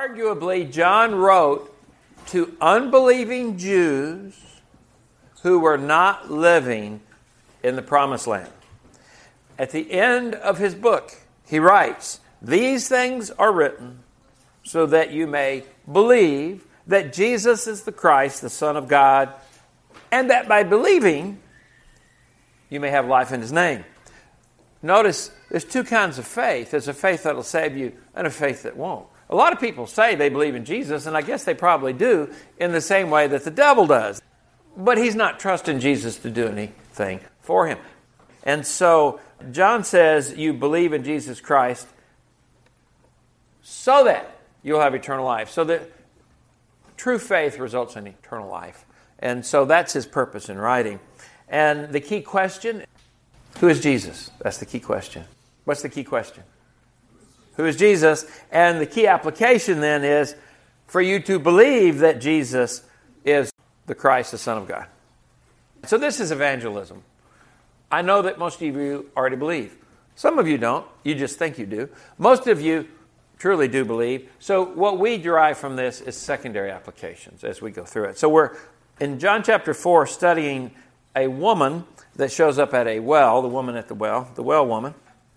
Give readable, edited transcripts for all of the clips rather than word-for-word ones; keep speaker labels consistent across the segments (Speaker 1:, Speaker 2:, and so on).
Speaker 1: Arguably, John wrote to unbelieving Jews who were not living in the Promised Land. At the end of his book, he writes, "These things are written so that you may believe that Jesus is the Christ, the Son of God, and that by believing, you may have life in His name." Notice, there's two kinds of faith. There's a faith that will save you and a faith that won't. A lot of people say they believe in Jesus, and I guess they probably do, in the same way that the devil does. But he's not trusting Jesus to do anything for him. And so, John says, you believe in Jesus Christ so that you'll have eternal life. So that true faith results in eternal life. And so that's his purpose in writing. And the key question, who is Jesus? That's the key question. What's the key question? Who is Jesus? And the key application then is for you to believe that Jesus is the Christ, the Son of God. So this is evangelism. I know that most of you already believe. Some of you don't. You just think you do. Most of you truly do believe. So what we derive from this is secondary applications as we go through it. So we're in John chapter 4 studying a woman that shows up at a well, the woman at the well woman.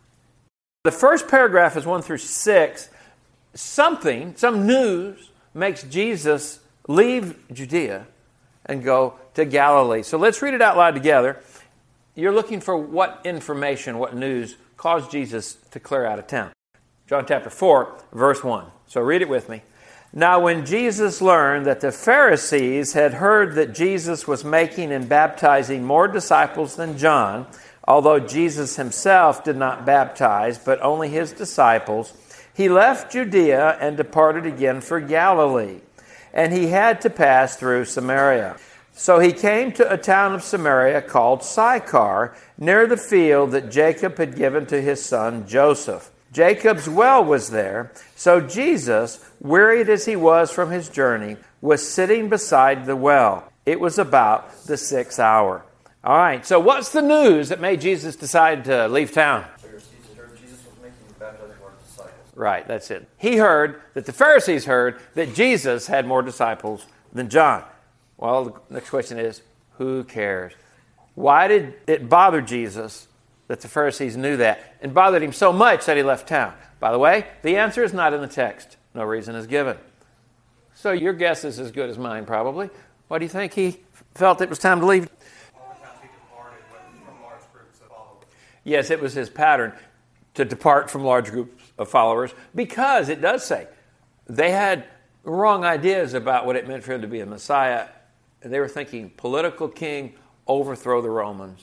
Speaker 1: The first paragraph is 1 through 6. Some news makes Jesus leave Judea and go to Galilee. So let's read it out loud together. You're looking for what information, what news caused Jesus to clear out of town. John chapter 4, verse 1. So read it with me. "Now when Jesus learned that the Pharisees had heard that Jesus was making and baptizing more disciples than John, although Jesus himself did not baptize, but only his disciples, he left Judea and departed again for Galilee. And he had to pass through Samaria. So he came to a town of Samaria called Sychar, near the field that Jacob had given to his son Joseph. Jacob's well was there. So Jesus, wearied as he was from his journey, was sitting beside the well. It was about the 6th hour." All right, so what's the news that made Jesus decide to leave town?
Speaker 2: Pharisees heard Jesus was making and baptizing more disciples.
Speaker 1: Right, that's it. He heard that the Pharisees heard that Jesus had more disciples than John. Well, the next question is, who cares? Why did it bother Jesus that the Pharisees knew that and bothered him so much that he left town? By the way, the answer is not in the text. No reason is given. So your guess is as good as mine, probably. Why do you think he felt it was time to leave? Yes, it was his pattern to depart from large groups of followers because it does say they had wrong ideas about what it meant for him to be a Messiah. They were thinking political king, overthrow the Romans.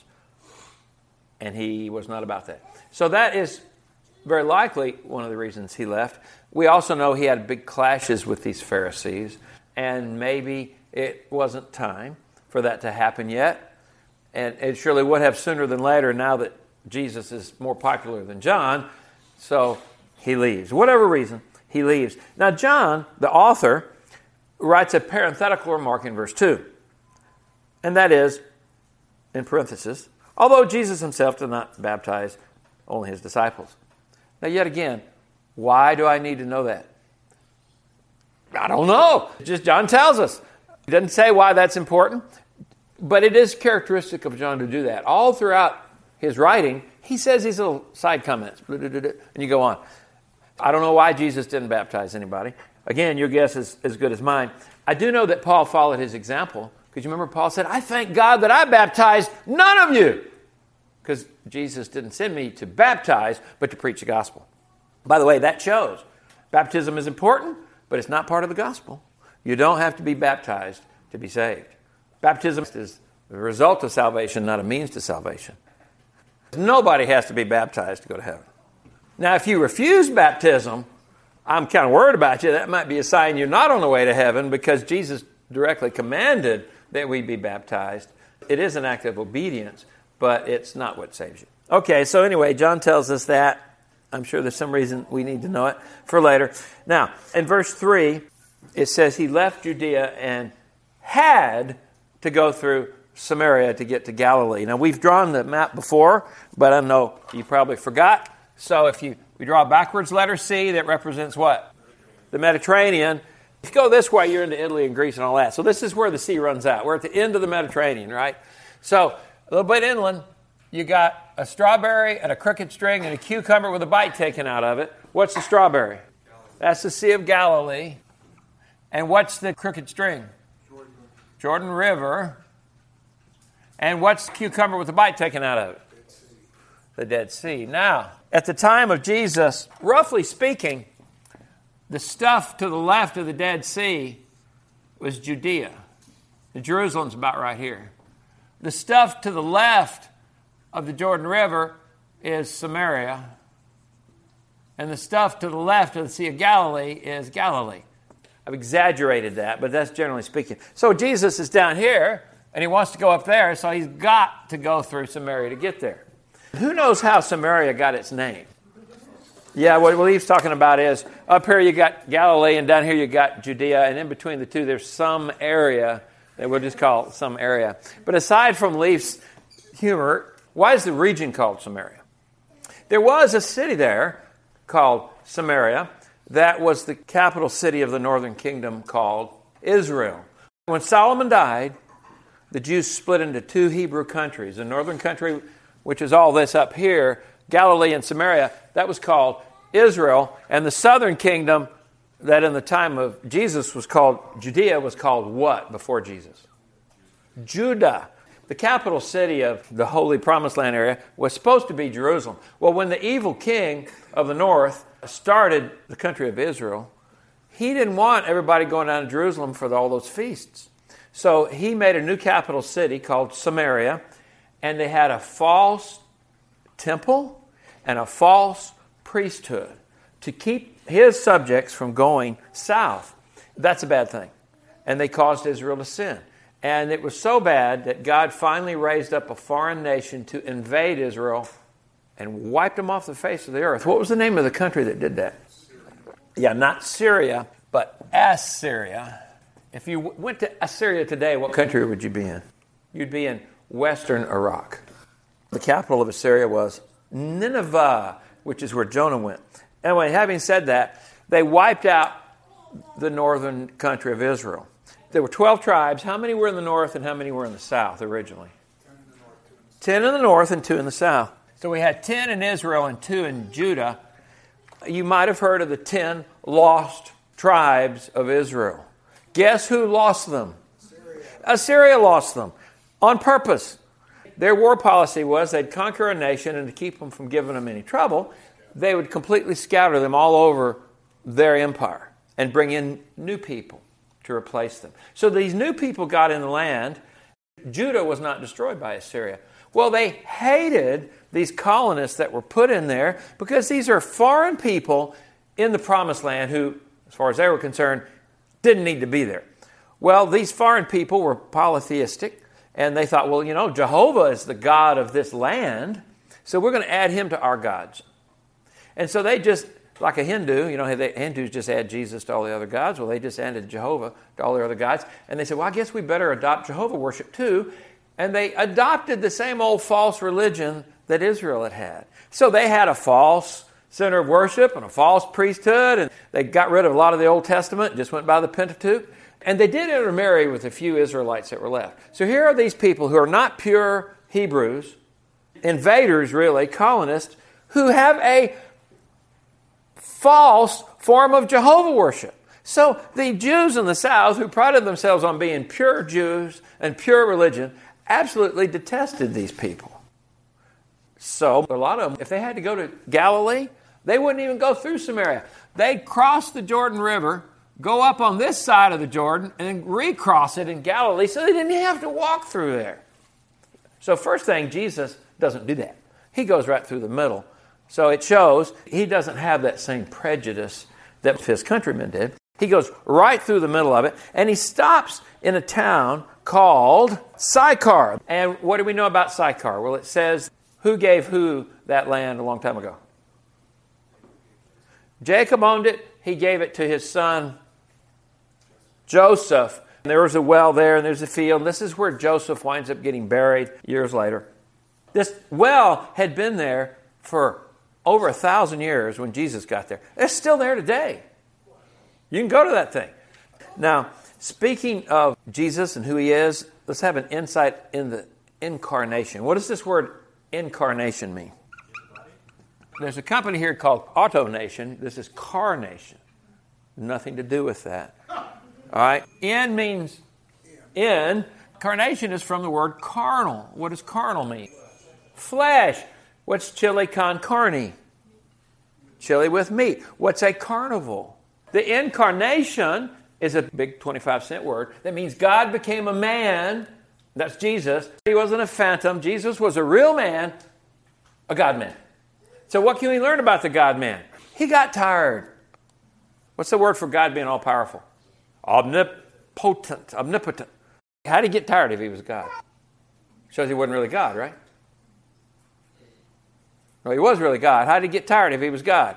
Speaker 1: And he was not about that. So that is very likely one of the reasons he left. We also know he had big clashes with these Pharisees. And maybe it wasn't time for that to happen yet. And it surely would have sooner than later now that Jesus is more popular than John. So he leaves. Whatever reason, he leaves. Now John, the author, writes a parenthetical remark in verse 2. And that is, in parenthesis, although Jesus himself did not baptize, only his disciples. Now yet again, why do I need to know that? I don't know. Just John tells us. He doesn't say why that's important, but it is characteristic of John to do that. All throughout his writing, he says these little side comments, and you go on. I don't know why Jesus didn't baptize anybody. Again, your guess is as good as mine. I do know that Paul followed his example, because you remember Paul said, "I thank God that I baptized none of you," because Jesus didn't send me to baptize, but to preach the gospel. By the way, that shows baptism is important, but it's not part of the gospel. You don't have to be baptized to be saved. Baptism is the result of salvation, not a means to salvation. Nobody has to be baptized to go to heaven. Now, if you refuse baptism, I'm kind of worried about you. That might be a sign you're not on the way to heaven, because Jesus directly commanded that we be baptized. It is an act of obedience, but it's not what saves you. Okay, so anyway, John tells us that. I'm sure there's some reason we need to know it for later. Now, in verse 3, it says he left Judea and had to go through Samaria to get to Galilee. Now, we've drawn the map before, but I know you probably forgot. So if we draw backwards letter C, that represents what? the Mediterranean. If you go this way, you're into Italy and Greece and all that. So this is where the sea runs out. We're at the end of the Mediterranean, right? So a little bit inland, you got a strawberry and a crooked string and a cucumber with a bite taken out of it. What's the strawberry? That's the Sea of Galilee. And what's the crooked string? Jordan River. And what's the cucumber with the bite taken out of it? The Dead Sea. Now, at the time of Jesus, roughly speaking, the stuff to the left of the Dead Sea was Judea. Jerusalem's about right here. The stuff to the left of the Jordan River is Samaria. And the stuff to the left of the Sea of Galilee is Galilee. I've exaggerated that, but that's generally speaking. So Jesus is down here, and he wants to go up there, so he's got to go through Samaria to get there. Who knows how Samaria got its name? Yeah, what Leif's talking about is up here you got Galilee, and down here you got Judea, and in between the two there's some area that we'll just call some area. But aside from Leif's humor, why is the region called Samaria? There was a city there called Samaria that was the capital city of the northern kingdom called Israel. When Solomon died, the Jews split into two Hebrew countries. The northern country, which is all this up here, Galilee and Samaria, that was called Israel. And the southern kingdom, that in the time of Jesus was called Judea, was called what before Jesus? Judah. The capital city of the Holy Promised Land area was supposed to be Jerusalem. Well, when the evil king of the north started the country of Israel, he didn't want everybody going down to Jerusalem for all those feasts. So he made a new capital city called Samaria, and they had a false temple and a false priesthood to keep his subjects from going south. That's a bad thing. And they caused Israel to sin. And it was so bad that God finally raised up a foreign nation to invade Israel and wiped them off the face of the earth. What was the name of the country that did that? Yeah, not Syria, but Assyria. If you went to Assyria today, what country would you be in? You'd be in western Iraq. The capital of Assyria was Nineveh, which is where Jonah went. Anyway, having said that, they wiped out the northern country of Israel. There were 12 tribes. How many were in the north and how many were in the south originally? 10 in the north and 2 in the south. So we had 10 in Israel and 2 in Judah. You might have heard of the 10 lost tribes of Israel. Guess who lost them? Assyria lost them on purpose. Their war policy was they'd conquer a nation, and to keep them from giving them any trouble, they would completely scatter them all over their empire and bring in new people to replace them. So these new people got in the land. Judah was not destroyed by Assyria. Well, they hated these colonists that were put in there because these are foreign people in the Promised Land who, as far as they were concerned, didn't need to be there. Well, these foreign people were polytheistic, and they thought, well, Jehovah is the God of this land, so we're going to add him to our gods. And so they just, like a Hindu, the Hindus just add Jesus to all the other gods. Well, they just added Jehovah to all the other gods. And they said, well, I guess we better adopt Jehovah worship too. And they adopted the same old false religion that Israel had had. So they had a false center of worship and a false priesthood, and they got rid of a lot of the Old Testament, just went by the Pentateuch. And they did intermarry with a few Israelites that were left. So here are these people who are not pure Hebrews, invaders really, colonists, who have a false form of Jehovah worship. So the Jews in the South, who prided themselves on being pure Jews and pure religion, absolutely detested these people. So a lot of them, if they had to go to Galilee, they wouldn't even go through Samaria. They'd cross the Jordan River, go up on this side of the Jordan, and then recross it in Galilee, so they didn't have to walk through there. So first thing, Jesus doesn't do that. He goes right through the middle. So it shows he doesn't have that same prejudice that his countrymen did. He goes right through the middle of it, and he stops in a town called Sychar. And what do we know about Sychar? Well, it says, who gave who that land a long time ago? Jacob owned it. He gave it to his son Joseph. And there was a well there, and there's a field. And this is where Joseph winds up getting buried years later. This well had been there for over 1,000 years when Jesus got there. It's still there today. You can go to that thing. Now, speaking of Jesus and who he is, let's have an insight in the incarnation. What does this word incarnation mean? There's a company here called AutoNation. This is Carnation. Nothing to do with that. All right. In means in. Carnation is from the word carnal. What does carnal mean? Flesh. What's chili con carne? Chili with meat. What's a carnival? The incarnation is a big 25-cent word. That means God became a man. That's Jesus. He wasn't a phantom. Jesus was a real man, a God-man. So what can we learn about the God-man? He got tired. What's the word for God being all-powerful? Omnipotent. How did he get tired if he was God? Shows he wasn't really God, right? No, he was really God. How did he get tired if he was God?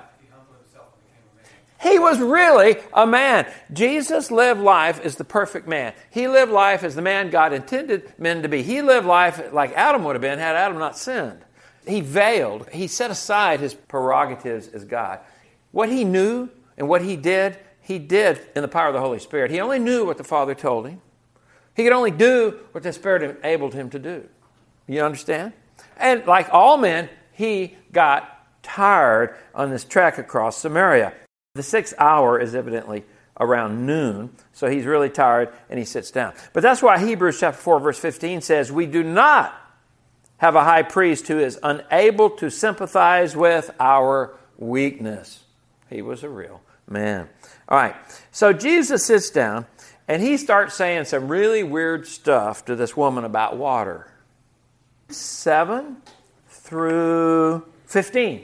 Speaker 1: He was really a man. Jesus lived life as the perfect man. He lived life as the man God intended men to be. He lived life like Adam would have been had Adam not sinned. He veiled. He set aside his prerogatives as God. What he knew and what he did in the power of the Holy Spirit. He only knew what the Father told him. He could only do what the Spirit enabled him to do. You understand? And like all men, he got tired on this trek across Samaria. The 6th hour is evidently around noon, so he's really tired and he sits down. But that's why Hebrews chapter 4, verse 15 says, we do not have a high priest who is unable to sympathize with our weakness. He was a real man. All right, so Jesus sits down and he starts saying some really weird stuff to this woman about water. 7 through 15.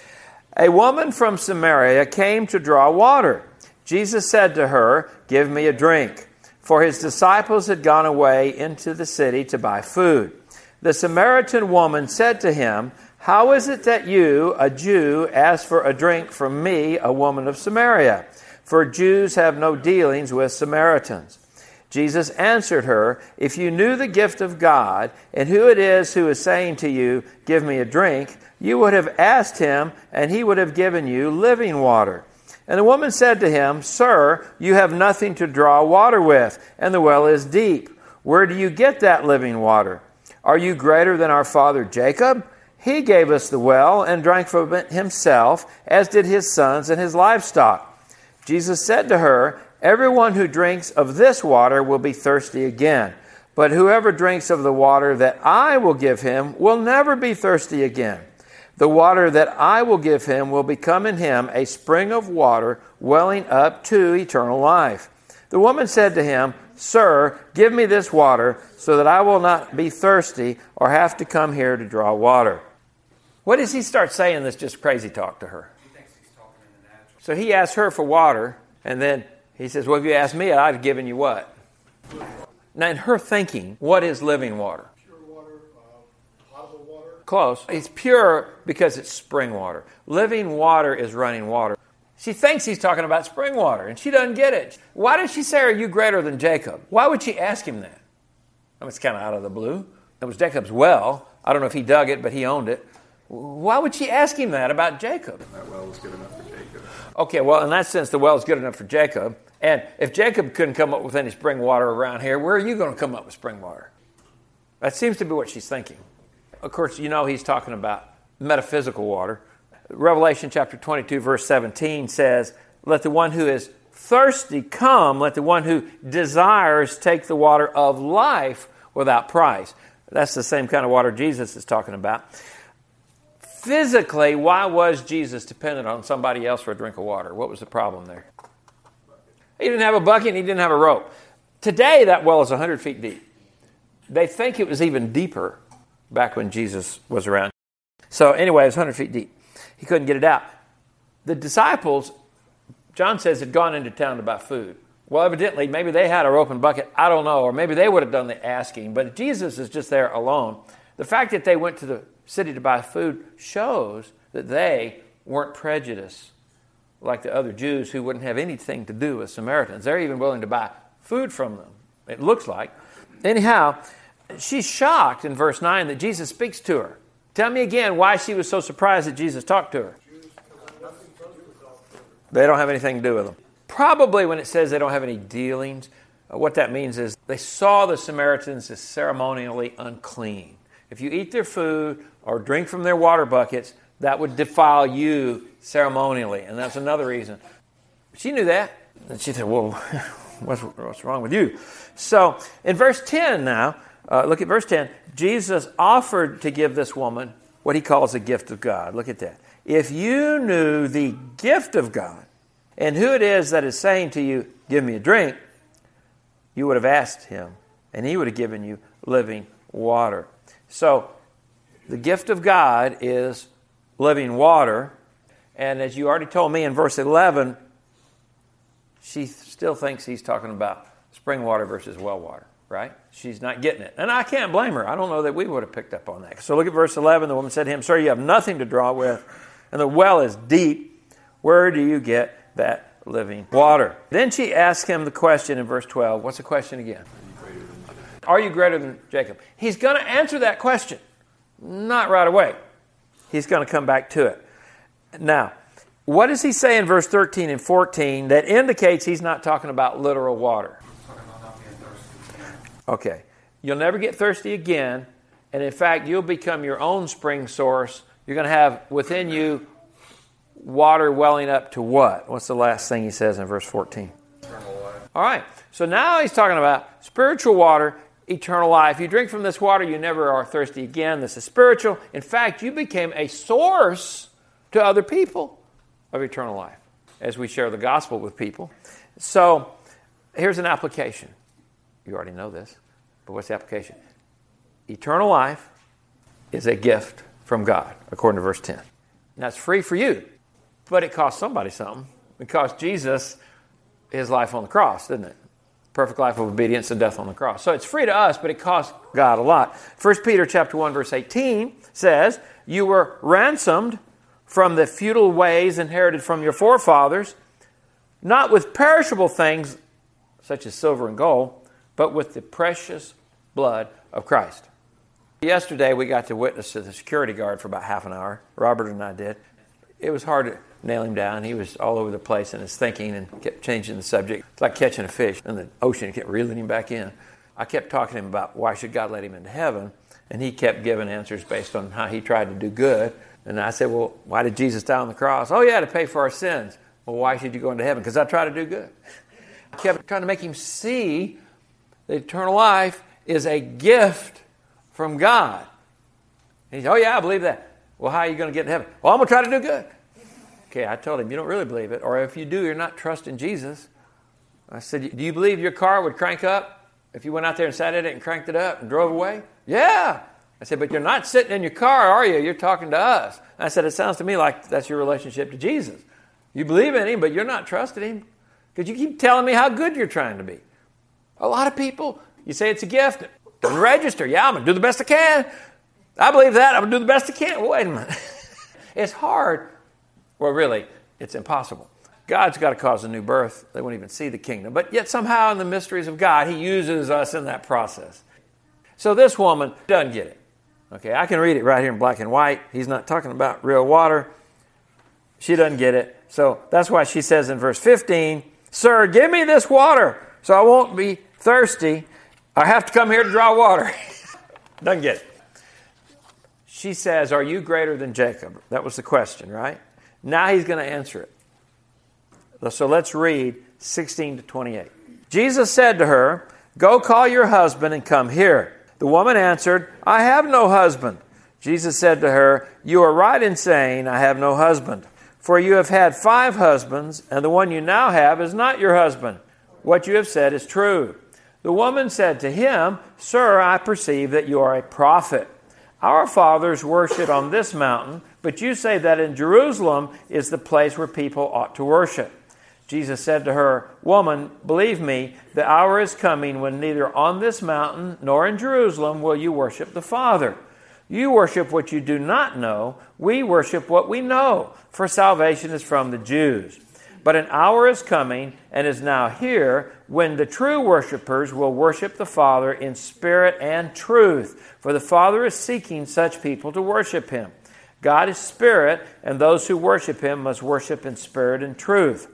Speaker 1: A woman from Samaria came to draw water. Jesus said to her, give me a drink. For his disciples had gone away into the city to buy food. The Samaritan woman said to him, how is it that you, a Jew, ask for a drink from me, a woman of Samaria? For Jews have no dealings with Samaritans. Jesus answered her, if you knew the gift of God and who it is who is saying to you, give me a drink, you would have asked him and he would have given you living water. And the woman said to him, sir, you have nothing to draw water with, and the well is deep. Where do you get that living water? Are you greater than our father Jacob? He gave us the well and drank from it himself, as did his sons and his livestock. Jesus said to her, everyone who drinks of this water will be thirsty again. But whoever drinks of the water that I will give him will never be thirsty again. The water that I will give him will become in him a spring of water welling up to eternal life. The woman said to him, sir, give me this water so that I will not be thirsty or have to come here to draw water. What does he start saying that's just crazy talk to her?
Speaker 2: He thinks he's talking in the natural.
Speaker 1: So he asks her for water, and then he says, well, if you asked me, I'd have given you what? Now, in her thinking, what is living water?
Speaker 3: Pure water, potable water.
Speaker 1: Close. It's pure because it's spring water. Living water is running water. She thinks he's talking about spring water, and she doesn't get it. Why did she say, are you greater than Jacob? Why would she ask him that? I mean, it's kind of out of the blue. It was Jacob's well. I don't know if he dug it, but he owned it. Why would she ask him that about Jacob?
Speaker 3: That well was good enough for Jacob.
Speaker 1: Okay, well, in that sense, the well is good enough for Jacob. And if Jacob couldn't come up with any spring water around here, where are you going to come up with spring water? That seems to be what she's thinking. Of course, you know he's talking about metaphysical water. Revelation chapter 22, verse 17 says, let the one who is thirsty come, let the one who desires take the water of life without price. That's the same kind of water Jesus is talking about. Physically, why was Jesus dependent on somebody else for a drink of water? What was the problem there? He didn't have a bucket and he didn't have a rope. Today, that well is 100 feet deep. They think it was even deeper back when Jesus was around. So anyway, it was 100 feet deep. He couldn't get it out. The disciples, John says, had gone into town to buy food. Well, evidently, maybe they had a rope and bucket. I don't know. Or maybe they would have done the asking. But Jesus is just there alone. The fact that they went to the city to buy food shows that they weren't prejudiced like the other Jews who wouldn't have anything to do with Samaritans. They're even willing to buy food from them, it looks like. Anyhow, she's shocked in verse 9 that Jesus speaks to her. Tell me again why she was so surprised that Jesus talked to her. They don't have anything to do with them. Probably when it says they don't have any dealings, what that means is they saw the Samaritans as ceremonially unclean. If you eat their food or drink from their water buckets, that would defile you ceremonially. And that's another reason. She knew that. And she said, well, what's wrong with you? So in verse 10 now, look at verse 10. Jesus offered to give this woman what he calls a gift of God. Look at that. If you knew the gift of God and who it is that is saying to you, give me a drink, you would have asked him, and he would have given you living water. So the gift of God is living water. And as you already told me in verse 11, she still thinks he's talking about spring water versus well water, right? She's not getting it. And I can't blame her. I don't know that we would have picked up on that. So look at verse 11. The woman said to him, Sir, you have nothing to draw with, and the well is deep. Where do you get that living water? Then she asked him the question in verse 12. What's the question again? Are you greater than Jacob? He's going to answer that question. Not right away. He's going to come back to it. Now, what does he say in verse 13 and 14 that indicates he's not talking about literal water?
Speaker 2: Talking about not being thirsty.
Speaker 1: Okay. You'll never get thirsty again. And in fact, you'll become your own spring source. You're going to have within you water welling up to what? What's the last thing he says in verse 14?
Speaker 2: Eternal life.
Speaker 1: All right. So now he's talking about spiritual water, eternal life. You drink from this water, you never are thirsty again. This is spiritual. In fact, you became a source to other people of eternal life as we share the gospel with people. So here's an application. You already know this, but what's the application? Eternal life is a gift from God, according to verse 10. Now, it's free for you, but it cost somebody something. It cost Jesus his life on the cross, didn't it? Perfect life of obedience and death on the cross. So it's free to us, but it cost God a lot. 1 Peter chapter 1, verse 18 says, you were ransomed from the futile ways inherited from your forefathers, not with perishable things such as silver and gold, but with the precious blood of Christ. Yesterday, we got to witness to the security guard for about half an hour. Robert and I did. It was hard to nail him down. He was all over the place in his thinking and kept changing the subject. It's like catching a fish in the ocean. Kept reeling him back in. I kept talking to him about why should God let him into heaven, and he kept giving answers based on how he tried to do good. And I said, well, why did Jesus die on the cross? Oh, yeah, to pay for our sins. Well, why should you go into heaven? Because I try to do good. I kept trying to make him see that eternal life is a gift from God. And he said, oh, yeah, I believe that. Well, how are you going to get in heaven? Well, I'm going to try to do good. Okay, I told him, you don't really believe it. Or if you do, you're not trusting Jesus. I said, do you believe your car would crank up if you went out there and sat in it and cranked it up and drove away? Yeah. I said, but you're not sitting in your car, are you? You're talking to us. I said, it sounds to me like that's your relationship to Jesus. You believe in him, but you're not trusting him because you keep telling me how good you're trying to be. A lot of people, you say it's a gift, doesn't register. Yeah, I'm going to do the best I can. I believe that. I'm going to do the best I can. Well, wait a minute. It's hard. Well, really, it's impossible. God's got to cause a new birth. They won't even see the kingdom. But yet somehow in the mysteries of God, he uses us in that process. So this woman doesn't get it. Okay, I can read it right here in black and white. He's not talking about real water. She doesn't get it. So that's why she says in verse 15, Sir, give me this water so I won't be thirsty. I have to come here to draw water. Doesn't get it. She says, are you greater than Jacob? That was the question, right? Now he's going to answer it. So let's read 16 to 28. Jesus said to her, go call your husband and come here. The woman answered, I have no husband. Jesus said to her, you are right in saying, I have no husband. For you have had 5 husbands, and the one you now have is not your husband. What you have said is true. The woman said to him, Sir, I perceive that you are a prophet. Our fathers worshipped on this mountain, but you say that in Jerusalem is the place where people ought to worship. Jesus said to her, Woman, believe me, the hour is coming when neither on this mountain nor in Jerusalem will you worship the Father. You worship what you do not know. We worship what we know, for salvation is from the Jews. But an hour is coming and is now here when the true worshipers will worship the Father in spirit and truth, for the Father is seeking such people to worship him. God is spirit, and those who worship him must worship in spirit and truth.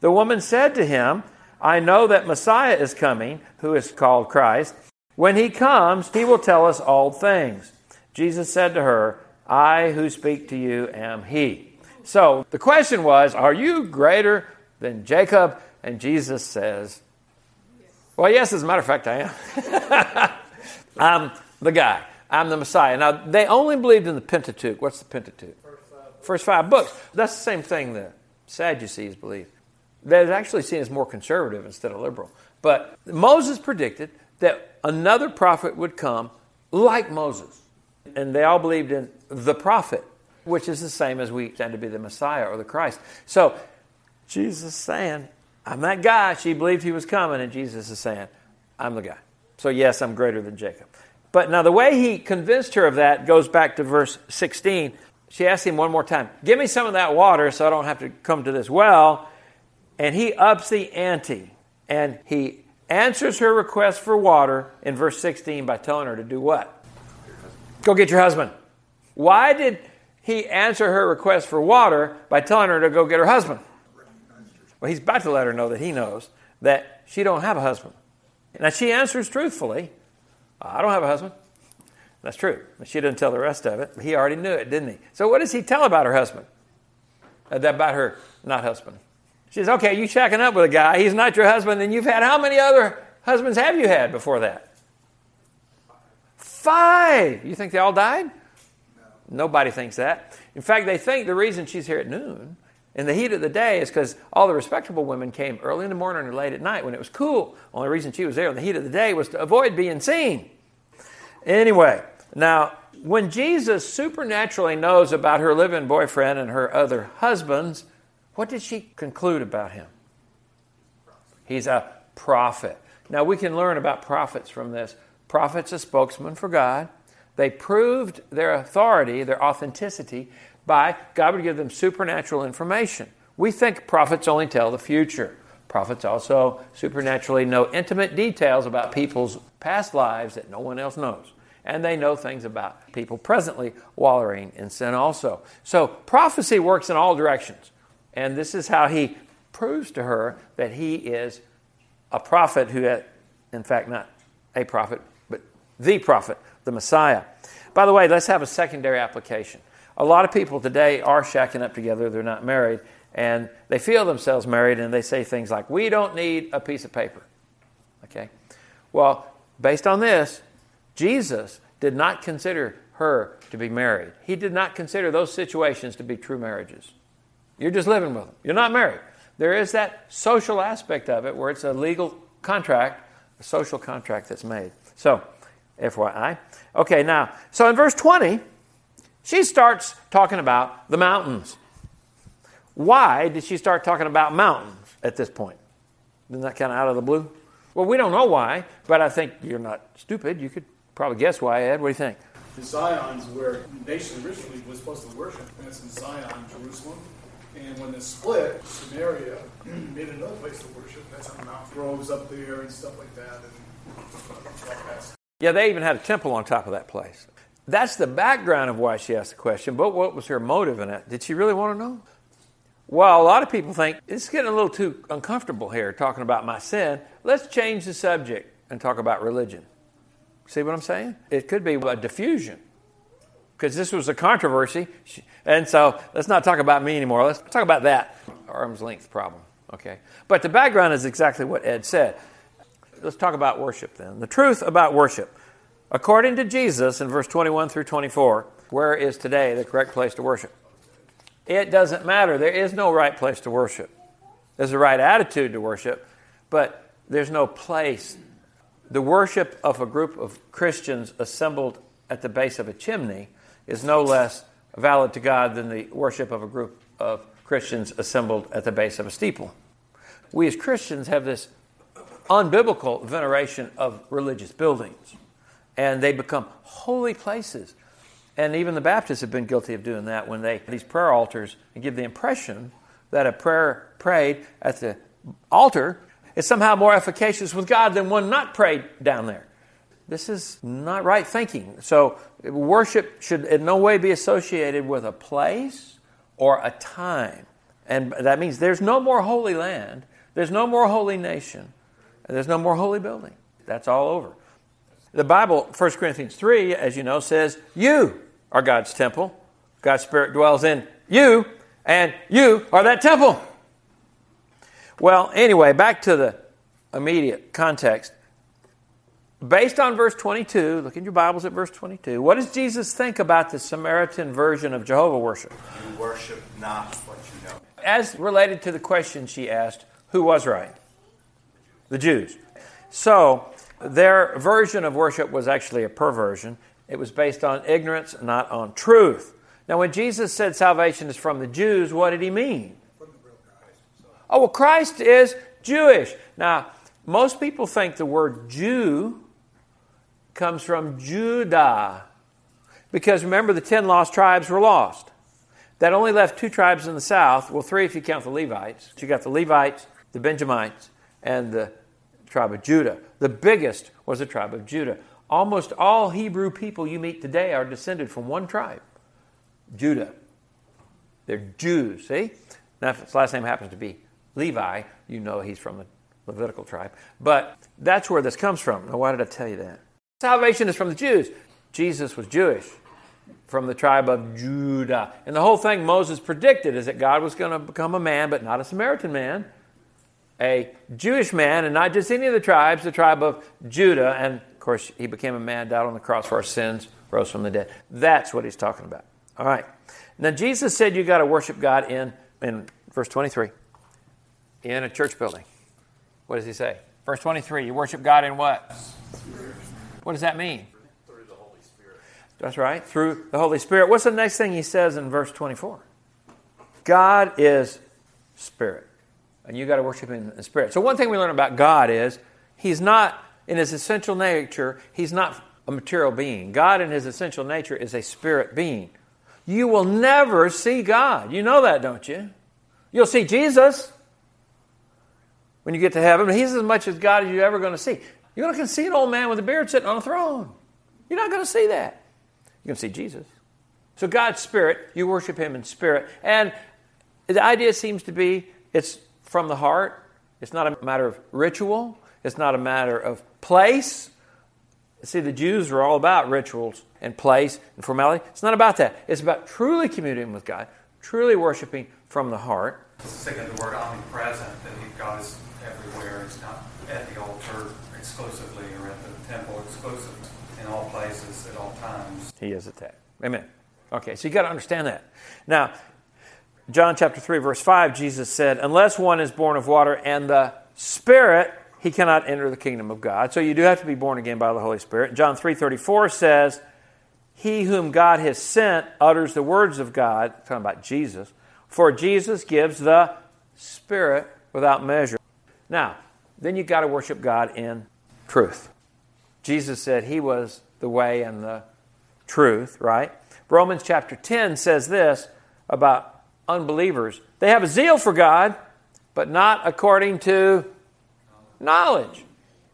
Speaker 1: The woman said to him, I know that Messiah is coming, who is called Christ. When he comes, he will tell us all things. Jesus said to her, I who speak to you am he. So the question was, are you greater than Jacob? And Jesus says, well, yes, as a matter of fact, I am. I'm the guy. I'm the Messiah. Now, they only believed in the Pentateuch. What's the Pentateuch? First five books. That's the same thing the Sadducees believe. They're actually seen as more conservative instead of liberal. But Moses predicted that another prophet would come like Moses. And they all believed in the prophet, which is the same as we tend to be the Messiah or the Christ. So Jesus is saying, I'm that guy. She believed he was coming, and Jesus is saying, I'm the guy. So yes, I'm greater than Jacob. But now the way he convinced her of that goes back to verse 16. She asked him one more time, give me some of that water so I don't have to come to this well. And he ups the ante. And he answers her request for water in verse 16 by telling her to do what? Go get your husband. Why did he answer her request for water by telling her to go get her husband? Well, he's about to let her know that he knows that she don't have a husband. Now, she answers truthfully, I don't have a husband. That's true. She didn't tell the rest of it. He already knew it, didn't he? So what does he tell about her husband? About her not husband. She says, okay, you shacking up with a guy. He's not your husband. And you've had, how many other husbands have you had before that? 5. You think they all died? No. Nobody thinks that. In fact, they think the reason she's here at noon in the heat of the day is because all the respectable women came early in the morning or late at night when it was cool. Only reason she was there in the heat of the day was to avoid being seen. Anyway, now, when Jesus supernaturally knows about her live-in boyfriend and her other husbands, what did she conclude about him? He's a prophet. Now, we can learn about prophets from this. Prophets are spokesmen for God. They proved their authority, their authenticity, by God would give them supernatural information. We think prophets only tell the future. Prophets also supernaturally know intimate details about people's past lives that no one else knows. And they know things about people presently wallowing in sin also. So prophecy works in all directions. And this is how he proves to her that he is a prophet who had, in fact, not a prophet, but the prophet, the Messiah. By the way, let's have a secondary application. A lot of people today are shacking up together. They're not married. And they feel themselves married, and they say things like, we don't need a piece of paper. Okay? Well, based on this, Jesus did not consider her to be married. He did not consider those situations to be true marriages. You're just living with them. You're not married. There is that social aspect of it where it's a legal contract, a social contract that's made. So, FYI. Okay, now, so in verse 20, she starts talking about the mountains. Why did she start talking about mountains at this point? Isn't that kind of out of the blue? Well, we don't know why, but I think you're not stupid. You could probably guess why, Ed. What do you think?
Speaker 3: The Zion's where the nation originally was supposed to worship. That's in Zion, Jerusalem. And when it split, Samaria made another place to worship. That's on Mount Groves up there and stuff like that.
Speaker 1: Yeah, they even had a temple on top of that place. That's the background of why she asked the question, but what was her motive in it? Did she really want to know? Well, a lot of people think, it's getting a little too uncomfortable here talking about my sin. Let's change the subject and talk about religion. See what I'm saying? It could be a diffusion. Because this was a controversy. And so let's not talk about me anymore. Let's talk about that arm's length problem. Okay. But the background is exactly what Ed said. Let's talk about worship then. The truth about worship. According to Jesus in verse 21 through 24, where is today the correct place to worship? It doesn't matter. There is no right place to worship. There's a right attitude to worship, but there's no place. The worship of a group of Christians assembled at the base of a chimney is no less valid to God than the worship of a group of Christians assembled at the base of a steeple. We as Christians have this unbiblical veneration of religious buildings, and they become holy places. And even the Baptists have been guilty of doing that when they these prayer altars and give the impression that a prayer prayed at the altar is somehow more efficacious with God than one not prayed down there. This is not right thinking. So worship should in no way be associated with a place or a time. And that means there's no more holy land, there's no more holy nation, and there's no more holy building. That's all over. The Bible, 1 Corinthians 3, as you know, says you are God's temple. God's Spirit dwells in you, and you are that temple. Well, anyway, back to the immediate context. Based on verse 22, look in your Bibles at verse 22, what does Jesus think about the Samaritan version of Jehovah worship?
Speaker 4: You worship not what you know.
Speaker 1: As related to the question she asked, who was right? The Jews. So, their version of worship was actually a perversion. It was based on ignorance, not on truth. Now, when Jesus said salvation is from the Jews, what did he mean? Oh, well, Christ is Jewish. Now, most people think the word Jew comes from Judah. Because remember, the 10 lost tribes were lost. That only left 2 tribes in the south. Well, 3 if you count the Levites. You got the Levites, the Benjamites, and the tribe of Judah. The biggest was the tribe of Judah. Almost all Hebrew people you meet today are descended from one tribe, Judah. They're Jews, see? Now, if his last name happens to be Levi, you know he's from the Levitical tribe. But that's where this comes from. Now, why did I tell you that? Salvation is from the Jews. Jesus was Jewish, from the tribe of Judah. And the whole thing Moses predicted is that God was going to become a man, but not a Samaritan man, a Jewish man, and not just any of the tribes, the tribe of Judah. And, of course, he became a man, died on the cross for our sins, rose from the dead. That's what he's talking about. All right. Now, Jesus said you got to worship God in verse 23, in a church building. What does he say? Verse 23, you worship God in what?
Speaker 2: Spirit.
Speaker 1: What does that mean?
Speaker 2: Through the Holy Spirit.
Speaker 1: That's right, through the Holy Spirit. What's the next thing he says in verse 24? God is Spirit, and you got to worship Him in Spirit. So one thing we learn about God is He's not, in His essential nature, He's not a material being. God in His essential nature is a spirit being. You will never see God. You know that, don't you? You'll see Jesus when you get to heaven, but He's as much as God as you're ever going to see. You're not going to see an old man with a beard sitting on a throne. You're not going to see that. You're going to see Jesus. So God's Spirit, you worship Him in spirit. And the idea seems to be it's from the heart. It's not a matter of ritual. It's not a matter of place. See, the Jews were all about rituals and place and formality. It's not about that. It's about truly communing with God, truly worshiping from the heart.
Speaker 2: Second, the word omnipresent, that God is everywhere. He's not at the altar exclusively or at the temple exclusively. In all places, at all times.
Speaker 1: He is at that. Amen. Okay, so you got to understand that. Now, John chapter 3, verse 5, Jesus said, unless one is born of water and the Spirit, he cannot enter the kingdom of God. So you do have to be born again by the Holy Spirit. John 3:34 says, he whom God has sent utters the words of God, talking about Jesus, for Jesus gives the Spirit without measure. Now, then you got to worship God in truth. Jesus said He was the way and the truth, right? Romans chapter 10 says this about unbelievers. They have a zeal for God, but not according to knowledge.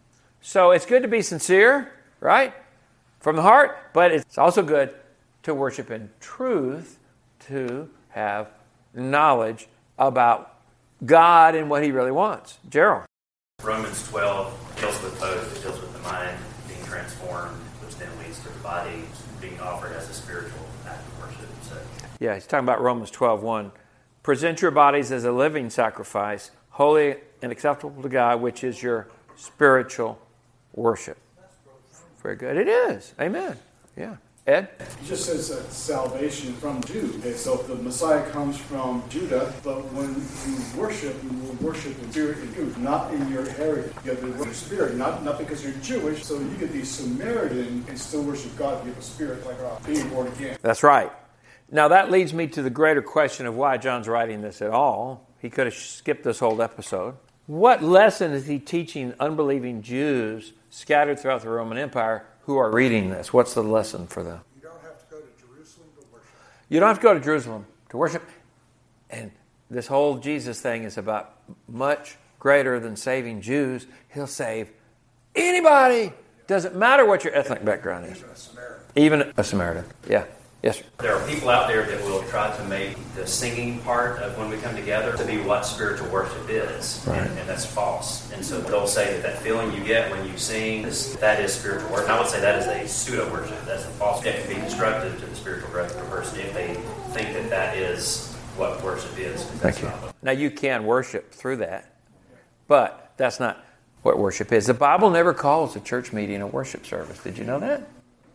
Speaker 1: So it's good to be sincere, right? From the heart, but it's also good to worship in truth, to have knowledge about God and what He really wants. Gerald.
Speaker 5: Romans 12 deals with both. It deals with the mind being transformed, which then leads to the body being offered as a spiritual act of worship. So,
Speaker 1: yeah, he's talking about Romans 12:1. Present your bodies as a living sacrifice, holy and acceptable to God, which is your spiritual worship. Very good. It is. Amen. Yeah. Ed?
Speaker 3: It just says that salvation from Jew. Okay, so the Messiah comes from Judah, but when you will worship in spirit and truth, not in your heritage. You have to worship spirit, not because you're Jewish. So you could be Samaritan and still worship God if you have a spirit like being born again.
Speaker 1: That's right. Now that leads me to the greater question of why John's writing this at all. He could have skipped this whole episode. What lesson is he teaching unbelieving Jews scattered throughout the Roman Empire who are reading this? What's the lesson for them?
Speaker 6: You don't have to go to Jerusalem to worship.
Speaker 1: You don't have to go to Jerusalem to worship. And this whole Jesus thing is about much greater than saving Jews. He'll save anybody. Doesn't matter what your ethnic background is.
Speaker 6: Even a Samaritan.
Speaker 1: Even a Samaritan. Yeah. Yes, sir.
Speaker 5: There are people out there that will try to make the singing part of when we come together to be what spiritual worship is,
Speaker 1: Right.
Speaker 5: and that's false. And so they'll say that feeling you get when you sing, that is spiritual worship. I would say that is a pseudo-worship. That's a false. That can be destructive to the spiritual growth of a person if they think that that is what worship is.
Speaker 1: Thank you. Now, you can worship through that, but that's not what worship is. The Bible never calls a church meeting a worship service. Did you know that?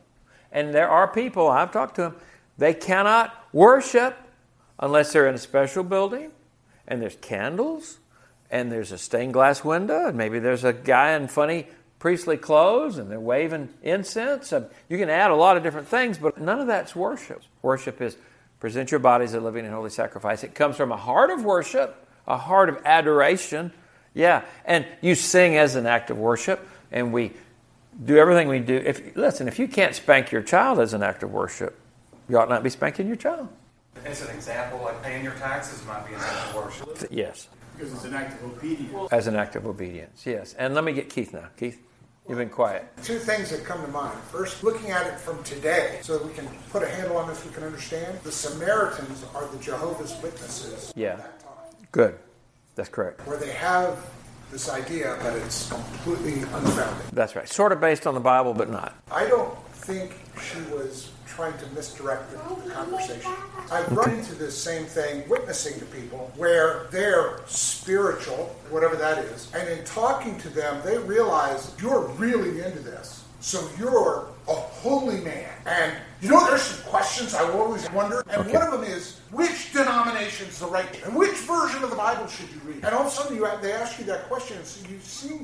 Speaker 1: And there are people, I've talked to them, they cannot worship unless they're in a special building, and there's candles, and there's a stained glass window, and maybe there's a guy in funny priestly clothes, and they're waving incense. You can add a lot of different things, but none of that's worship. Worship is present your bodies as a living and holy sacrifice. It comes from a heart of worship, a heart of adoration. Yeah, and you sing as an act of worship, and we do everything we do. If you can't spank your child as an act of worship, you ought not be spanking your child.
Speaker 2: As an example, like paying your taxes might be an act of worship.
Speaker 1: Yes.
Speaker 3: Because it's an act of obedience.
Speaker 1: As an act of obedience, yes. And let me get Keith now. Keith, you've been quiet.
Speaker 6: Two things that come to mind. First, looking at it from today, so that we can put a handle on this, we can understand. The Samaritans are the Jehovah's Witnesses
Speaker 1: Yeah.
Speaker 6: at that time.
Speaker 1: Good. That's correct.
Speaker 6: Where they have this idea, but it's completely unfounded.
Speaker 1: That's right. Sort of based on the Bible, but not.
Speaker 6: I don't think she was trying to misdirect the conversation. I've run into this same thing witnessing to people where they're spiritual, whatever that is, and in talking to them, they realize you're really into this. So you're a holy man. And there's some questions I always wonder, and one of them is, which denomination's the right one? And which version of the Bible should you read? And all of a sudden they ask you that question, and so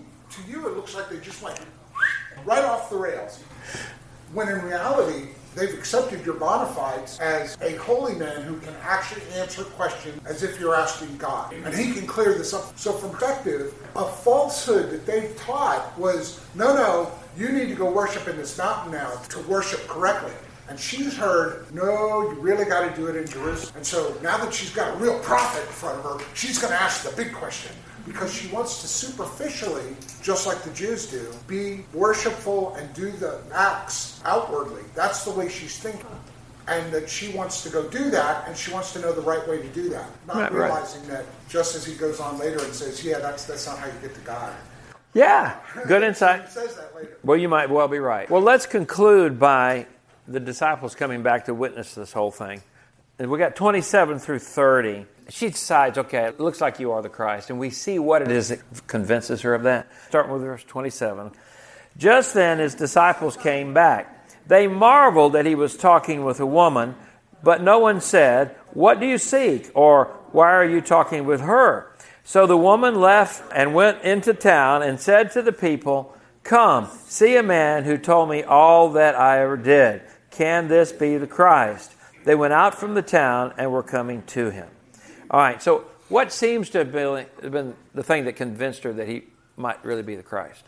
Speaker 6: to you it looks like they just went right off the rails. When in reality, they've accepted your bona fides as a holy man who can actually answer questions as if you're asking God. And he can clear this up. So from perspective, a falsehood that they taught was, no, you need to go worship in this mountain now to worship correctly. And she's heard, no, you really got to do it in Jerusalem. And so now that she's got a real prophet in front of her, she's going to ask the big question. Because she wants to superficially, just like the Jews do, be worshipful and do the acts outwardly. That's the way she's thinking. And that she wants to go do that, and she wants to know the right way to do that. Not realizing that just as he goes on later and says, that's not how you get to God.
Speaker 1: Yeah, good insight.
Speaker 6: He says that later.
Speaker 1: Well, you might well be right. Well, let's conclude by the disciples coming back to witness this whole thing. And we got 27 through 30. She decides, okay, it looks like you are the Christ. And we see what it is that convinces her of that. Starting with verse 27. Just then his disciples came back. They marveled that he was talking with a woman, but no one said, "What do you seek?" or "Why are you talking with her?" So the woman left and went into town and said to the people, "Come, see a man who told me all that I ever did. Can this be the Christ?" They went out from the town and were coming to him. All right, so what seems to have been the thing that convinced her that he might really be the Christ?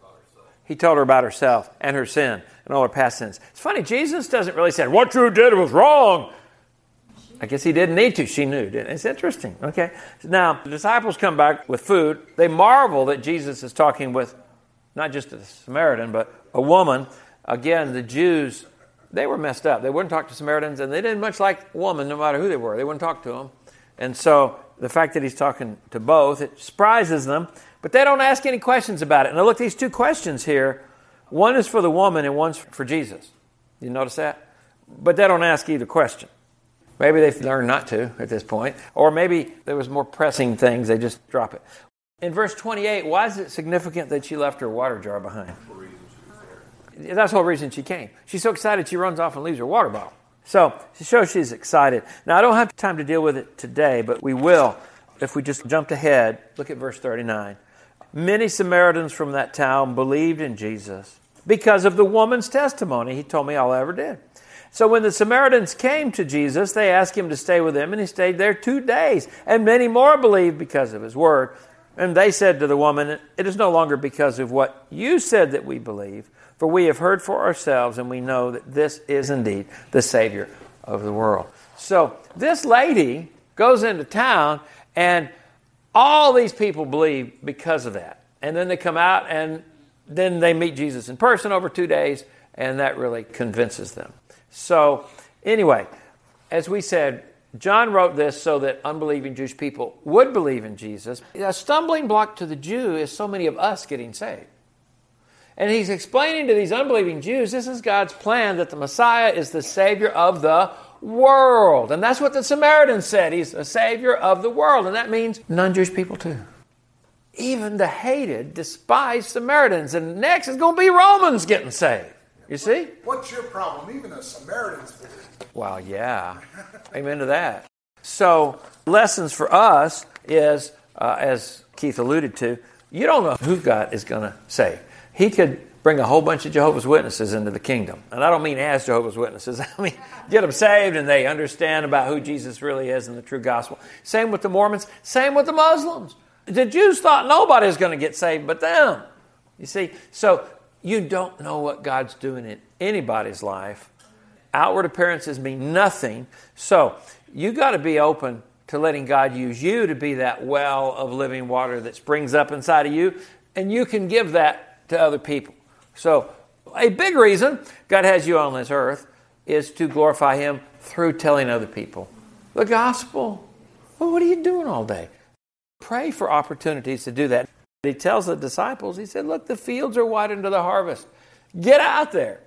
Speaker 1: He told her about herself and her sin and all her past sins. It's funny, Jesus doesn't really say, "What you did was wrong." I guess he didn't need to. She knew, didn't it? It's interesting. Okay. Now, the disciples come back with food. They marvel that Jesus is talking with not just a Samaritan, but a woman. Again, the Jews, they were messed up. They wouldn't talk to Samaritans, and they didn't much like a woman, no matter who they were. They wouldn't talk to them. And so the fact that he's talking to both, it surprises them, but they don't ask any questions about it. Now look, these two questions here, one is for the woman and one's for Jesus. You notice that? But they don't ask either question. Maybe they've learned not to at this point, or maybe there was more pressing things, they just drop it. In verse 28, why is it significant that she left her water jar behind? That's the whole reason she came. She's so excited she runs off and leaves her water bottle. So, she shows she's excited. Now, I don't have time to deal with it today, but we will if we just jumped ahead. Look at verse 39. Many Samaritans from that town believed in Jesus because of the woman's testimony. He told me all I ever did. So when the Samaritans came to Jesus, they asked him to stay with them, and he stayed there 2 days. And many more believed because of his word. And they said to the woman, "It is no longer because of what you said that we believe, for we have heard for ourselves, and we know that this is indeed the Savior of the world." So this lady goes into town, and all these people believe because of that. And then they come out, and then they meet Jesus in person over 2 days, and that really convinces them. So Anyway, as we said, John wrote this so that unbelieving Jewish people would believe in Jesus. A stumbling block to the Jew is so many of us getting saved. And he's explaining to these unbelieving Jews, this is God's plan, that the Messiah is the Savior of the world. And that's what the Samaritan said. He's a Savior of the world. And that means non-Jewish people too. Even the hated, despised Samaritans. And next is going to be Romans getting saved. You see?
Speaker 6: What's your problem? Even the Samaritans believe.
Speaker 1: Well, yeah. Amen to that. So, lessons for us is, as Keith alluded to, you don't know who God is going to save. He could bring a whole bunch of Jehovah's Witnesses into the kingdom. And I don't mean as Jehovah's Witnesses. I mean, get them saved and they understand about who Jesus really is and the true gospel. Same with the Mormons. Same with the Muslims. The Jews thought nobody was going to get saved but them. You see? So, you don't know what God's doing in anybody's life. Outward appearances mean nothing. So, you got to be open to letting God use you to be that well of living water that springs up inside of you. And you can give that to other people. So, a big reason God has you on this earth is to glorify Him through telling other people the gospel. Well, what are you doing all day? Pray for opportunities to do that. He tells the disciples, he said, look, the fields are white unto the harvest. Get out there.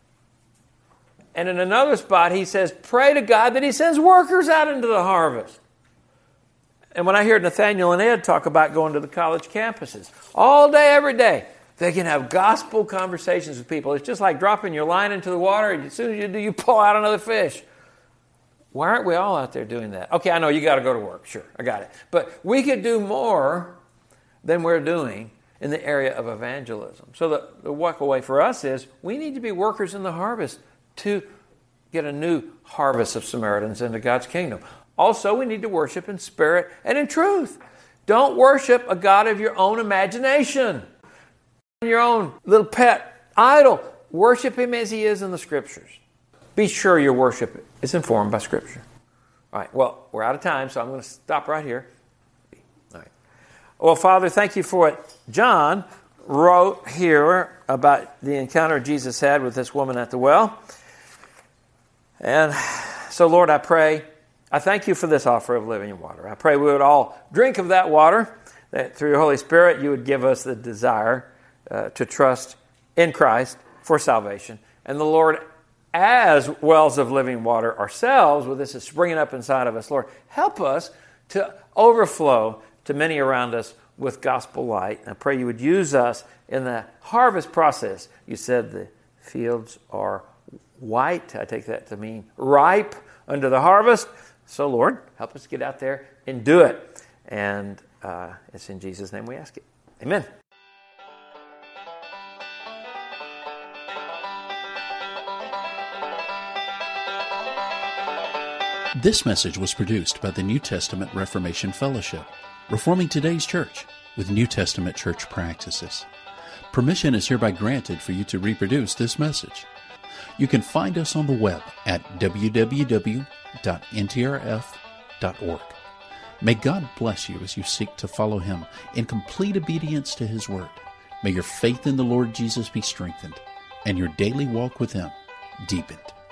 Speaker 1: And in another spot, he says, pray to God that He sends workers out into the harvest. And when I hear Nathaniel and Ed talk about going to the college campuses, all day, every day, they can have gospel conversations with people. It's just like dropping your line into the water, and as soon as you do, you pull out another fish. Why aren't we all out there doing that? Okay, I know you got to go to work. Sure, I got it. But we could do more than we're doing in the area of evangelism. So the walk away for us is we need to be workers in the harvest to get a new harvest of Samaritans into God's kingdom. Also, we need to worship in spirit and in truth. Don't worship a God of your own imagination, your own little pet idol. Worship Him as He is in the Scriptures. Be sure your worship is informed by Scripture. All right, well, we're out of time, so I'm going to stop right here. All right. Well, Father, thank You for what John wrote here about the encounter Jesus had with this woman at the well. And so, Lord, I pray, I thank You for this offer of living water. I pray we would all drink of that water, that through Your Holy Spirit You would give us the desire to trust in Christ for salvation. And the Lord, as wells of living water ourselves, with this is springing up inside of us, Lord, help us to overflow to many around us with gospel light. And I pray You would use us in the harvest process. You said the fields are white. I take that to mean ripe unto the harvest. So, Lord, help us get out there and do it. And it's in Jesus' name we ask it. Amen.
Speaker 7: This message was produced by the New Testament Reformation Fellowship, reforming today's church with New Testament church practices. Permission is hereby granted for you to reproduce this message. You can find us on the web at www.ntrf.org. May God bless you as you seek to follow Him in complete obedience to His word. May your faith in the Lord Jesus be strengthened and your daily walk with Him deepened.